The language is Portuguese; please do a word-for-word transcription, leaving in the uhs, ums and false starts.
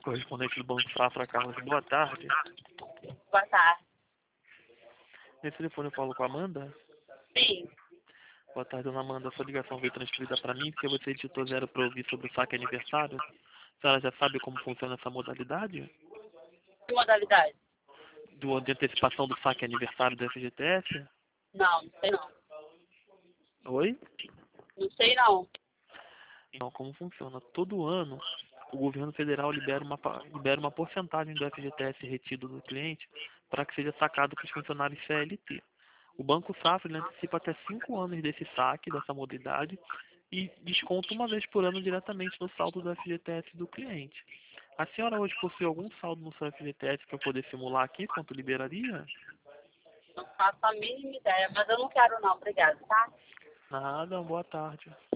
Correspondente do Banco Safra, Carlos, boa tarde. Boa tarde. Nesse telefone eu falo com a Amanda? Sim. Boa tarde, dona Amanda. Sua ligação veio transferida para mim porque você digitou zero para ouvir sobre o saque aniversário. A senhora já sabe como funciona essa modalidade? Que modalidade? Do, de antecipação do saque aniversário do F G T S? Não, não sei não. Oi? Não sei não. Não, como funciona? Todo ano, o governo federal libera uma, pa- libera uma porcentagem do F G T S retido do cliente para que seja sacado para os funcionários C L T. O Banco Safra ele antecipa até cinco anos desse saque, dessa modalidade, e desconta uma vez por ano diretamente no saldo do F G T S do cliente. A senhora hoje possui algum saldo no seu F G T S para poder simular aqui quanto liberaria? Não faço a mínima ideia, mas eu não quero não, obrigada, tá? Nada, boa tarde.